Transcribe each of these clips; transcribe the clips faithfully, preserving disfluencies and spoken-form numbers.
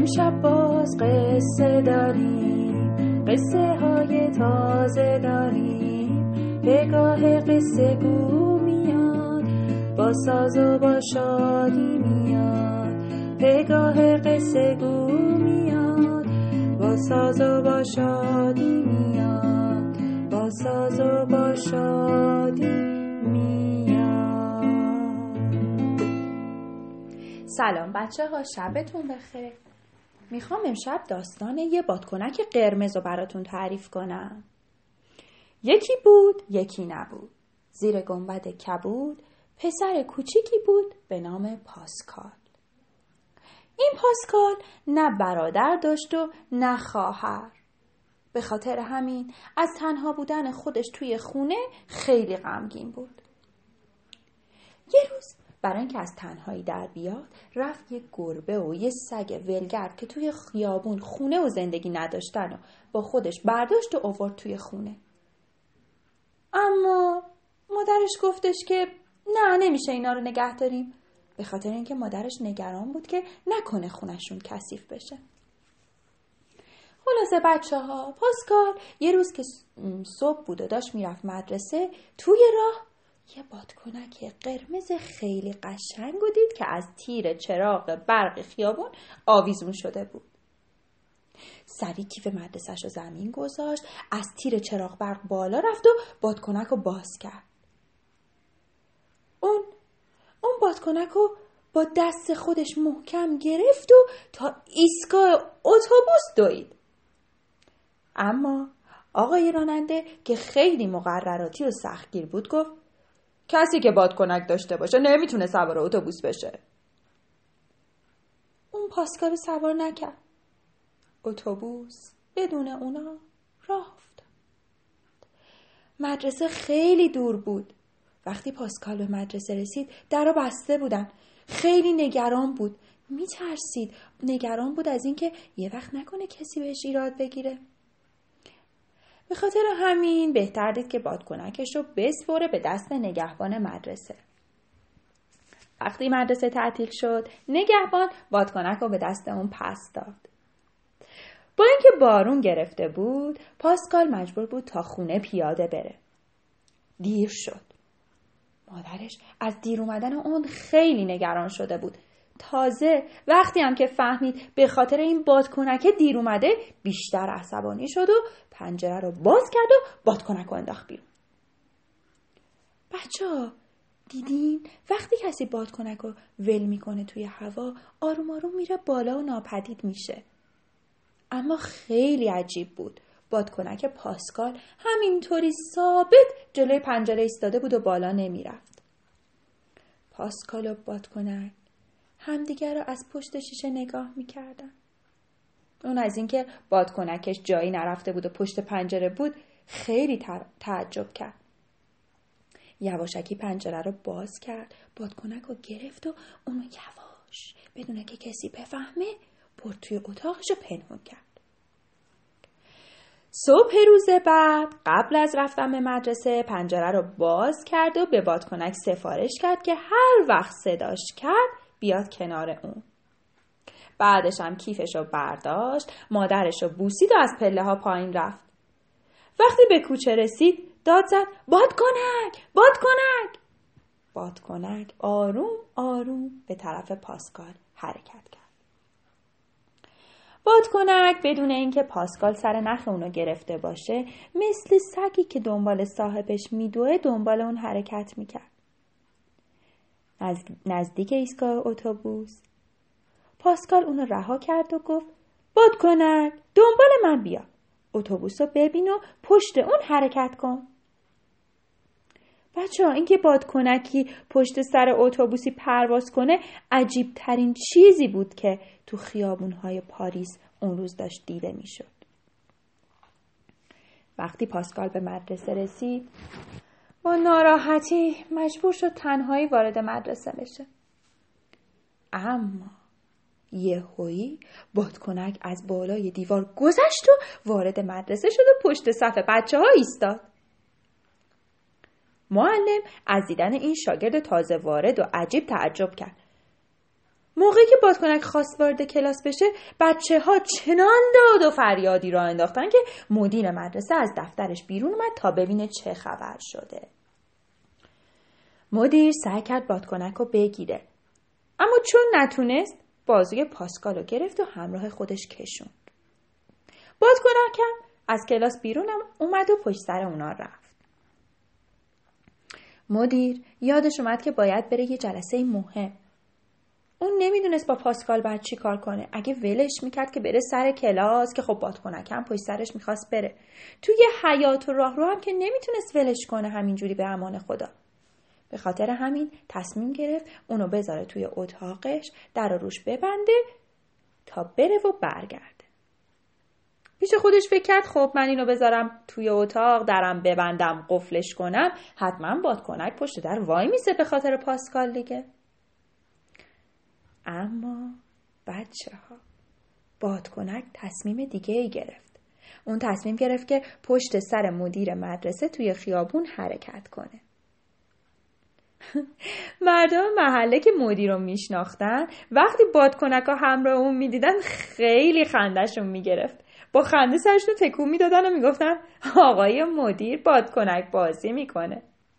امشب باز قصه داریم، قصه های تازه داریم. پگاه قصه گو میاد، با ساز و با شادی میاد. پگاه قصه گو میاد، با ساز و با شادی میاد. با ساز و با شادی میاد. سلام بچه ها، شبتون بخیر. میخوام امشب داستان یه بادکنک قرمز رو براتون تعریف کنم. یکی بود یکی نبود. زیر گنبد کبود پسر کوچیکی بود به نام پاسکال. این پاسکال نه برادر داشت و نه خواهر. به خاطر همین از تنها بودن خودش توی خونه خیلی غمگین بود. یه روز برای اینکه از تنهایی در بیاد رفت یه گربه و یه سگ ولگرد که توی خیابون خونه و زندگی نداشتن و با خودش برداشت و آورد توی خونه. اما مادرش گفتش که نه، نمیشه اینا رو نگه داریم، به خاطر اینکه مادرش نگران بود که نکنه خونشون کثیف بشه. خلاصه بچه ها، پاسکال یه روز که صبح بود و داشت میرفت مدرسه، توی راه یه بادکنک قرمز خیلی قشنگ رو دید که از تیر چراغ برق خیابون آویزون شده بود. سریع کیف مدرسه‌ش رو زمین گذاشت، از تیر چراغ برق بالا رفت و بادکنک رو باز کرد. اون اون بادکنک رو با دست خودش محکم گرفت و تا ایستگاه اتوبوس دوید. اما آقای راننده که خیلی مقرراتی و سختگیر بود گفت کسی که بادکنک داشته باشه نمیتونه سوار اتوبوس بشه. اون پاسکال رو سوار نکرد. اتوبوس بدون اونا راه افتاد. مدرسه خیلی دور بود. وقتی پاسکال به مدرسه رسید درها بسته بودن. خیلی نگران بود. میترسید. نگران بود از اینکه یه وقت نکنه کسی بهش ایراد بگیره. به خاطر همین بهتر دید که بادکنکش رو بسپره به دست نگهبان مدرسه. وقتی مدرسه تعطیل شد، نگهبان بادکنک رو به دست اون پس داد. با اینکه بارون گرفته بود، پاسکال مجبور بود تا خونه پیاده بره. دیر شد. مادرش از دیر اومدن اون خیلی نگران شده بود. تازه وقتی هم که فهمید به خاطر این بادکنک دیر اومده، بیشتر عصبانی شد و پنجره رو باز کرد و بادکنک رو انداخت بیرون. بچه ها دیدین وقتی کسی بادکنک رو ول میکنه توی هوا، آروم آروم میره بالا و ناپدید میشه. اما خیلی عجیب بود. بادکنک پاسکال همینطوری ثابت جلوی پنجره ایستاده بود و بالا نمیرفت. پاسکال و بادکنک همدیگر رو از پشت شیشه نگاه میکردن. اون از اینکه بادکنکش جایی نرفته بود و پشت پنجره بود خیلی تعجب کرد. یواشکی پنجره رو باز کرد، بادکنک رو گرفت و اونو یواش بدون که کسی بفهمه برد توی اتاقش رو پنهون کرد. صبح روز بعد قبل از رفتن به مدرسه پنجره رو باز کرد و به بادکنک سفارش کرد که هر وقت صداش کرد بیاد کنار اون. بعدش هم کیفش رو برداشت، مادرش رو بوسید و از پله ها پایین رفت. وقتی به کوچه رسید داد زد بادکنک، بادکنک. بادکنک آروم آروم به طرف پاسکال حرکت کرد. بادکنک بدون اینکه پاسکال سر نخ اونو گرفته باشه مثل سگی که دنبال صاحبش میدوه دنبال اون حرکت میکرد. نزدیک ایستگاه اتوبوس پاسکال اونو رها کرد و گفت بادکنک دنبال من بیا، اتوبوس رو ببین و پشت اون حرکت کن. بچه ها این که بادکنکی پشت سر اتوبوسی پرواز کنه عجیب ترین چیزی بود که تو خیابون‌های پاریس اون روز داشت دیده میشد. وقتی پاسکال به مدرسه رسید با ناراحتی مجبور شد تنهایی وارد مدرسه بشه. اما یهویی بادکنک از بالای دیوار گذشت و وارد مدرسه شد و پشت صف بچه ها ایستاد. معلم از دیدن این شاگرد تازه وارد و عجیب تعجب کرد. موقعی که بادکنک خواست وارد کلاس بشه، بچه ها چنان داد و فریادی را انداختن که مدیر مدرسه از دفترش بیرون اومد تا ببینه چه خبر شده. مدیر سعی کرد بادکنک رو بگیره، اما چون نتونست، بازوی پاسکال رو گرفت و همراه خودش کشوند. بادکنک هم از کلاس بیرون اومد و پشت سر اونا رفت. مدیر یادش اومد که باید بره یه جلسه مهم. اون نمیدونست با پاسکال باید چی کار کنه. اگه ولش میکرد که بره سر کلاس، که خب بادکنک هم پشت سرش میخواست بره. توی حیاط و راه رو هم که نمیتونست ولش کنه همینجوری به امان خدا. به خاطر همین تصمیم گرفت اونو بذاره توی اتاقش، در رو روش ببنده تا بره و برگرده. پیش خودش فکر کرد خب من اینو بذارم توی اتاق، درم ببندم، قفلش کنم، حتما بادکنک پشت در وای میسه به خاطر پاسکال دیگه. اما بچه ها، بادکنک تصمیم دیگه ای گرفت. اون تصمیم گرفت که پشت سر مدیر مدرسه توی خیابون حرکت کنه. مردم محله که مدیر رو میشناختن، وقتی بادکنک ها همراه اون میدیدن خیلی خندشون میگرفت. با خنده سرشون تکون میدادن و میگفتن آقای مدیر بادکنک بازی میکنه.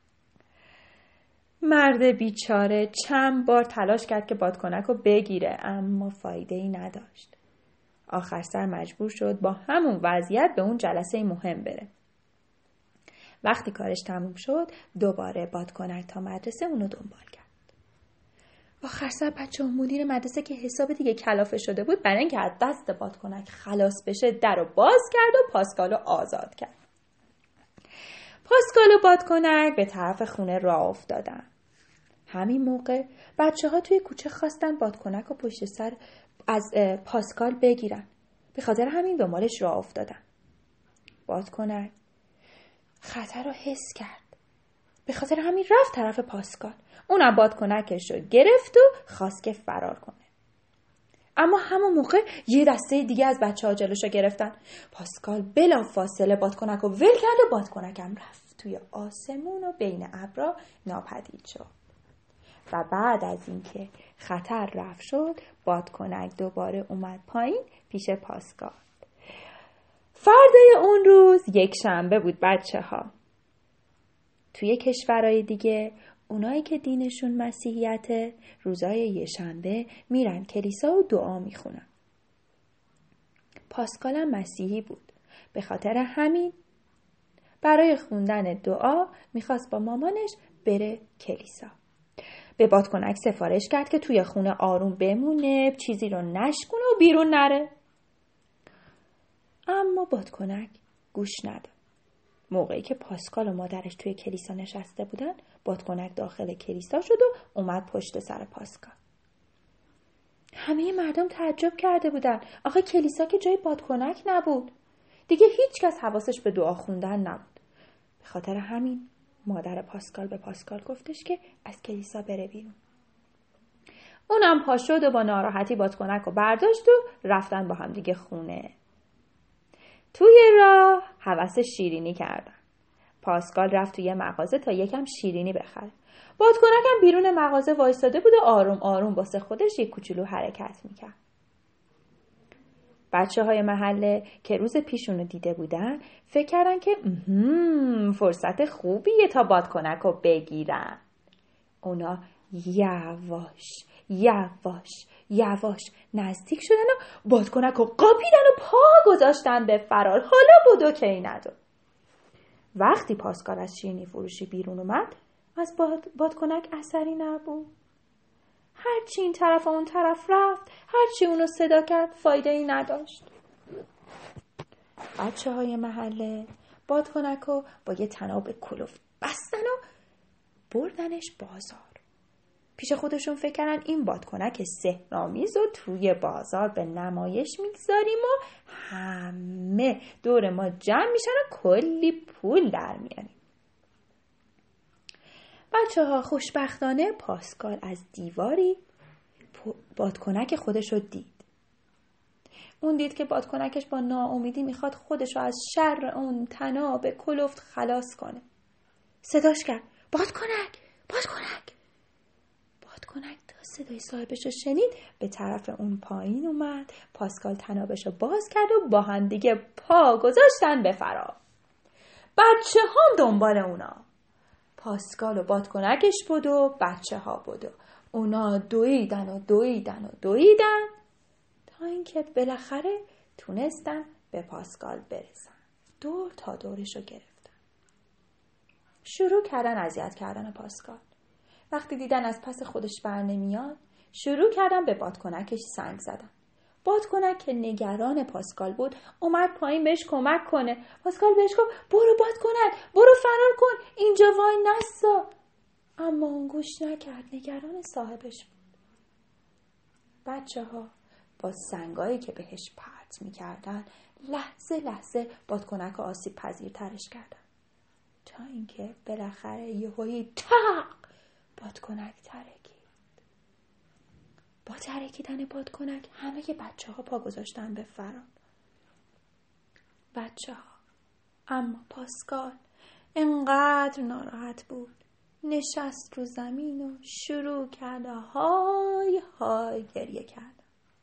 مرد بیچاره چند بار تلاش کرد که بادکنک رو بگیره، اما فایده ای نداشت. آخر سر مجبور شد با همون وضعیت به اون جلسه مهم بره. وقتی کارش تموم شد، دوباره بادکنک تا مدرسه اونو دنبال کرد. آخر سر بچه ها مدیر مدرسه که حساب دیگه کلافه شده بود، برای اینکه از دست بادکنک خلاص بشه در رو باز کرد و پاسکالو آزاد کرد. پاسکال و بادکنک به طرف خونه راه افتادن. همین موقع بچه ها توی کوچه خواستن بادکنک و پشت سر از پاسکال بگیرن. به خاطر همین دنبالش راه افتادن. بادکنک خطر رو حس کرد. به خاطر همین رفت طرف پاسکال. اونم بادکنکش رو گرفت و خواست که فرار کنه. اما همون موقع یه دسته دیگه از بچه ها جلوشو گرفتن. پاسکال بلا فاصله بادکنک رو ول کرد و بادکنکم رفت توی آسمون و بین ابرا ناپدید شد. و بعد از اینکه خطر رفت شد، بادکنک دوباره اومد پایین پیش پاسکال. فردای اون روز یک شنبه بود بچه ها. توی کشورهای دیگه اونایی که دینشون مسیحیته، روزای یه شنبه میرن کلیسا و دعا میخونن. پاسکال هم مسیحی بود. به خاطر همین برای خوندن دعا میخواست با مامانش بره کلیسا. به بادکنک سفارش کرد که توی خونه آروم بمونه، چیزی رو نشکنه و بیرون نره. اما بادکنک گوش نداد. موقعی که پاسکال و مادرش توی کلیسا نشسته بودن، بادکنک داخل کلیسا شد و اومد پشت سر پاسکال. همه مردم تعجب کرده بودن. آخه کلیسا که جای بادکنک نبود. دیگه هیچ کس حواسش به دعا خوندن نبود. به خاطر همین مادر پاسکال به پاسکال گفتش که از کلیسا بره بیرون. اونم پا شد و با ناراحتی بادکنک رو برداشت و رفتن با هم دیگه خونه. توی راه هوس شیرینی کردن. پاسکال رفت توی مغازه تا یکم شیرینی بخره. بادکنک هم بیرون مغازه وایساده بود و آروم آروم واسه خودش یک کوچولو حرکت میکرد. بچه های محله که روز پیشونو دیده بودن فکر کردن که فرصت خوبیه تا بادکنک رو بگیرن. اونا یواش یواش یواش نزدیک شدن و بادکنک رو قاپیدن و پا گذاشتن به فرار. حالا بدو کی ندو. وقتی پاسکال از شیرینی فروشی بیرون اومد، از باد... بادکنک اثری نبود. هرچی این طرف و اون طرف رفت، هرچی اونو صدا کرد، فایده ای نداشت. بچه های محله بادکنک رو با یه طناب کلفت بستن و بردنش بازار. پیش خودشون فکر کردن این بادکنک سحرآمیز رو توی بازار به نمایش میگذاریم و همه دور ما جمع میشن و کلی پول در میاریم. بچه ها خوشبختانه پاسکال از دیواری بادکنک خودش رو دید. اون دید که بادکنکش با ناامیدی میخواد خودش رو از شر اون طناب کلفت خلاص کنه. صداش کرد: بادکنک، بادکنک. بادکنک بادکنک تا صدای صاحبش رو شنید به طرف اون پایین اومد. پاسکال تنابش رو باز کرد و با هم دیگه پا گذاشتن به فرار. بچه هم دنبال اونا. پاسکال و بادکنکش بود و بچه ها بود و اونا دویدن و دویدن و دویدن تا اینکه بالاخره تونستن به پاسکال برسن. دور تا دورش رو گرفتن. شروع کردن اذیت کردن پاسکال. وقتی دیدن از پس خودش بر نمیاد شروع کردن به بادکنکش سنگ زدن. بادکنک که نگران پاسکال بود اومد پایین بهش کمک کنه. پاسکال بهش گفت برو بادکنک، برو فرار کن، اینجا وای نسا. اما اون گوش نکرد، نگران صاحبش بود. بچه ها با سنگایی که بهش پرت میکردن لحظه لحظه بادکنک آسیب پذیرترش کردن تا اینکه بالاخره یهویی تق بادکنک ترکید. با ترکیدن بادکنک همه بچه ها پا گذاشتن به فرار. بچه ها اما پاسکال انقدر ناراحت بود نشست رو زمین و شروع کرد های های گریه کرد.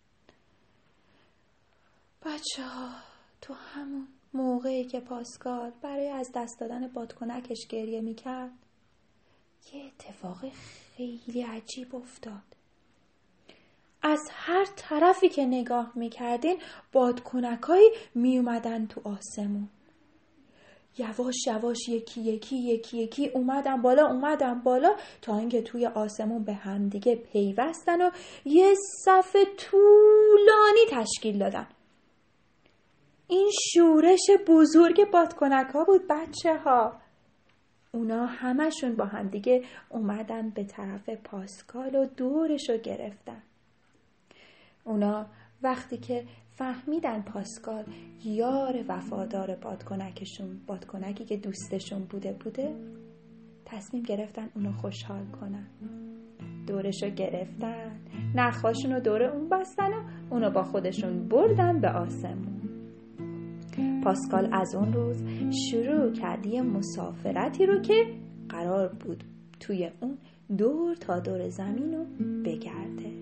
بچه ها تو همون موقعی که پاسکال برای از دست دادن بادکنکش گریه میکرد یه اتفاق خیلی عجیب افتاد. از هر طرفی که نگاه میکردین بادکنکایی میومدن تو آسمون. یواش یواش یکی یکی یکی یکی اومدن بالا اومدن بالا تا اینکه توی آسمون به هم دیگه پیوستن و یه صف طولانی تشکیل دادن. این شورش بزرگ بادکنک ها بود بچه ها. اونا همشون با هم دیگه اومدن به طرف پاسکال و دورش رو گرفتن. اونا وقتی که فهمیدن پاسکال یار وفادار بادکنکشون، بادکنکی که دوستشون بوده بوده، تصمیم گرفتن اونو خوشحال کنن. دورش رو گرفتن، نخاشون رو دور اون بستن و اونو با خودشون بردن به آسمون. پاسکال از اون روز شروع کرد یه مسافرتی رو که قرار بود توی اون دور تا دور زمین رو بگرده.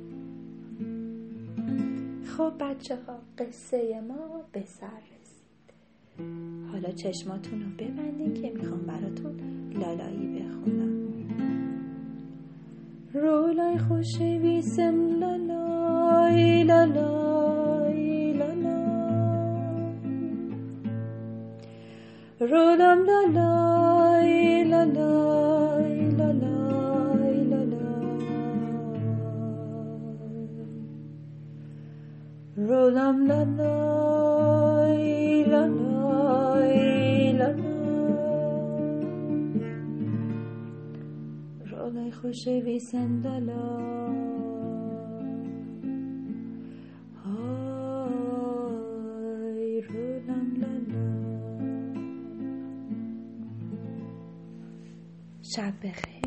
خب بچه ها قصه ما به سر رسید. حالا چشماتون رو ببندین که میخوام براتون لالایی بخونم. رولای خوشی ویسم لالای لالای لالای رولم لالای لالای لالای لالای رولم لالای لالای لالای رولای خوشی ویسم لالای های رولم لالای. شب بخیر.